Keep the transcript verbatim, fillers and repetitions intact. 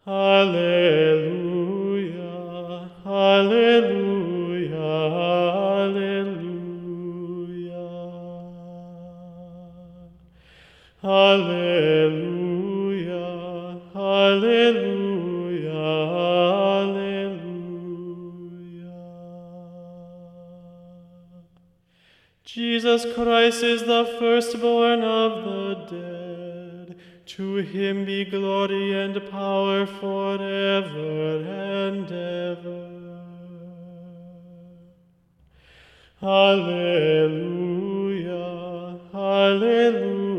Alleluia, alleluia, alleluia. Alleluia, alleluia, alleluia. Jesus Christ is the firstborn of the dead. To him be glory and power forever and ever. Alleluia, alleluia.